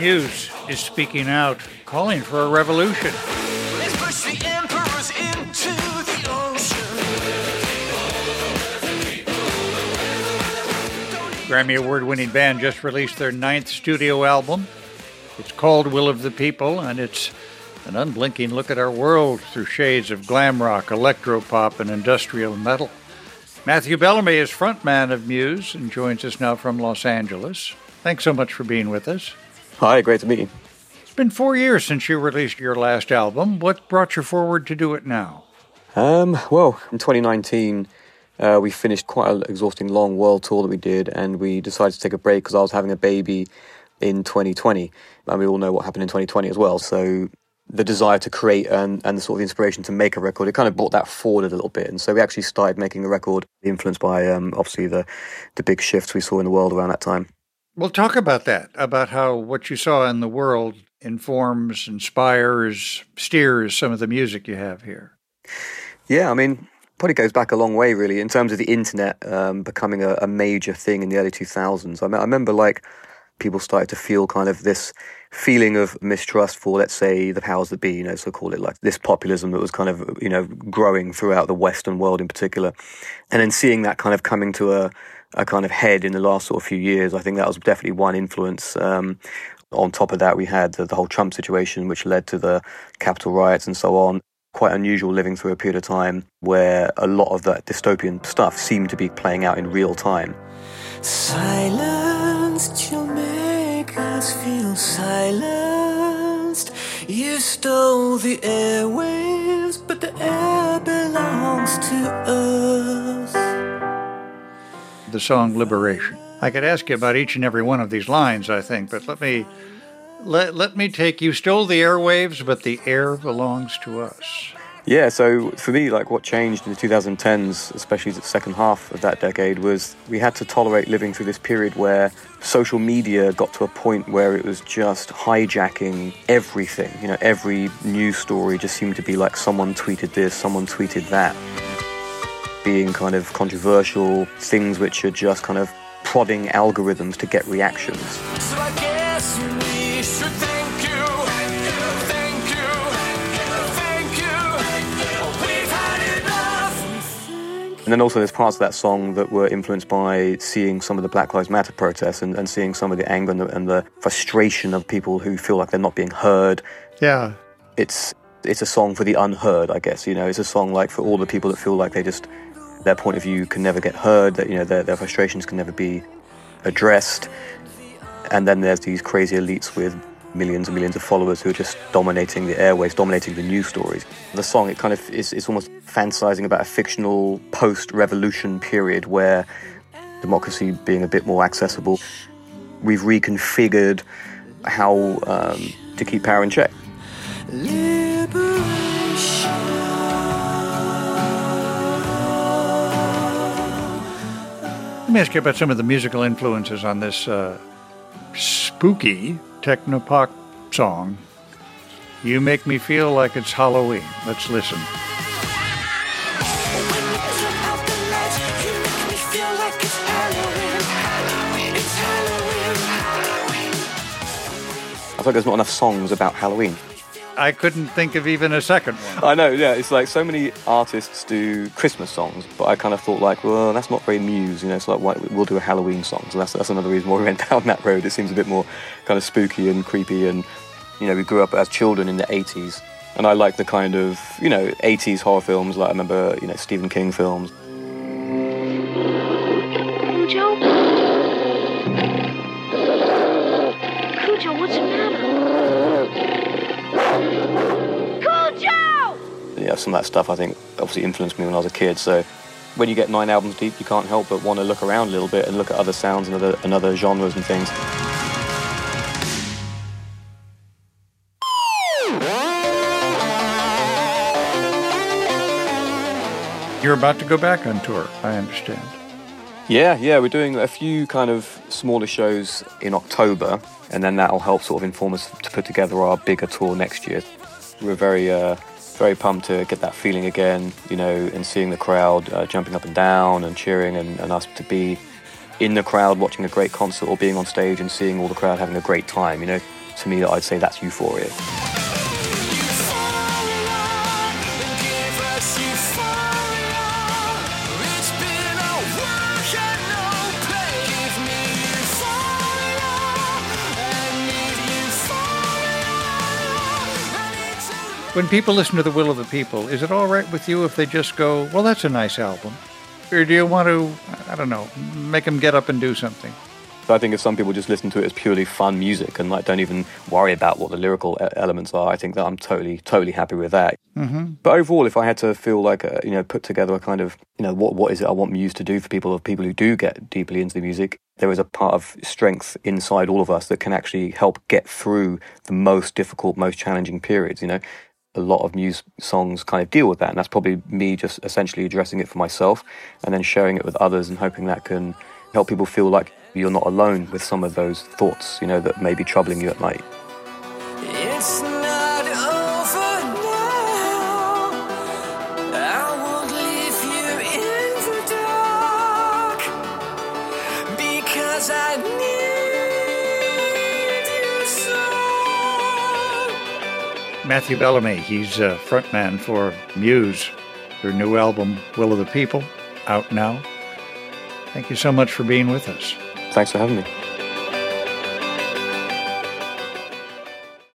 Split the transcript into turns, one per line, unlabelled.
Muse is speaking out, calling for a revolution.
Let's push the emperors into the ocean.
Grammy Award-winning band just released their 9th studio album. It's called Will of the People, and it's an unblinking look at our world through shades of glam rock, electropop, and industrial metal. Matthew Bellamy is frontman of Muse and joins us now from Los Angeles. Thanks so much for being with us.
Hi, great to meet you.
It's been 4 years since you released your last album. What brought you forward to do it now?
Well, in 2019, we finished quite an exhausting long world tour that we did, and we decided to take a break because I was having a baby in 2020. And we all know what happened in 2020 as well. So the desire to create and the sort of inspiration to make a record, it kind of brought that forward a little bit. And so we actually started making the record, influenced by obviously the big shifts we saw in the world around that time.
Well, talk about that, about how what you saw in the world informs, inspires, steers some of the music you have here.
Yeah, I mean, probably goes back a long way, really, in terms of the internet becoming a major thing in the early 2000s. I remember, like, people started to feel kind of this feeling of mistrust for, let's say, the powers that be, so call it like this populism that was kind of, growing throughout the Western world in particular. And then seeing that kind of coming to a kind of head in the last sort of few years, I think that was definitely one influence. On top of that, we had the whole Trump situation, which led to the Capitol riots and so on. Quite unusual living through a period of time where a lot of that dystopian stuff seemed to be playing out in real time.
Silenced, you'll make us feel silenced. You stole the airwaves, but the air belongs to us.
The song Liberation. I could ask you about each and every one of these lines, I think, but let me take, you stole the airwaves, but the air belongs to us.
Yeah, so for me, like, what changed in the 2010s, especially the second half of that decade, was we had to tolerate living through this period where social media got to a point where it was just hijacking everything. Every news story just seemed to be like someone tweeted this, someone tweeted that. Being kind of controversial, things which are just kind of prodding algorithms to get reactions.
So I guess we should thank you. We've had enough.
And then also there's parts of that song that were influenced by seeing some of the Black Lives Matter protests and seeing some of the anger and the frustration of people who feel like they're not being heard.
Yeah.
It's a song for the unheard, I guess. It's a song like for all the people that feel like their point of view can never get heard, that their frustrations can never be addressed. And then there's these crazy elites with millions and millions of followers who are just dominating the airwaves, dominating the news stories. The song, it kind of is almost fantasizing about a fictional post-revolution period where democracy being a bit more accessible. We've reconfigured how to keep power in check.
Let me ask you about some of the musical influences on this spooky techno-pop song. You make me feel like it's Halloween. Let's listen.
I thought there's not enough songs about Halloween.
I couldn't think of even a second one.
I know, yeah. It's like so many artists do Christmas songs, but I kind of thought like, well, that's not very Muse. It's like, we'll do a Halloween song. So that's another reason why we went down that road. It seems a bit more kind of spooky and creepy. And, we grew up as children in the 80s. And I like the kind of, 80s horror films. Like I remember, Stephen King films.
Cujo? Cujo, what's the matter? Cujo!
Yeah, some of that stuff I think obviously influenced me when I was a kid. So when you get 9 albums deep, you can't help but want to look around a little bit and look at other sounds and other genres and things.
You're about to go back on tour, I understand.
Yeah, we're doing a few kind of smaller shows in October, and then that'll help sort of inform us to put together our bigger tour next year. We're very pumped to get that feeling again, and seeing the crowd jumping up and down and cheering, and us to be in the crowd watching a great concert or being on stage and seeing all the crowd having a great time, to me, I'd say that's Euphoria.
When people listen to The Will of the People, is it all right with you if they just go, well, that's a nice album? Or do you want to, I don't know, make them get up and do something?
I think if some people just listen to it as purely fun music and like don't even worry about what the lyrical elements are, I think that I'm totally happy with that.
Mm-hmm.
But overall, if I had to feel like put together a kind of what is it I want Muse to do for people who do get deeply into the music, there is a part of strength inside all of us that can actually help get through the most difficult, most challenging periods. A lot of Muse songs kind of deal with that, and that's probably me just essentially addressing it for myself and then sharing it with others and hoping that can help people feel like you're not alone with some of those thoughts, that may be troubling you at night.
It's not over now. I won't leave you in the dark because I need you so.
Matthew Bellamy, he's a frontman for Muse, their new album, Will of the People, out now. Thank you so much for being with us.
Thanks for having me.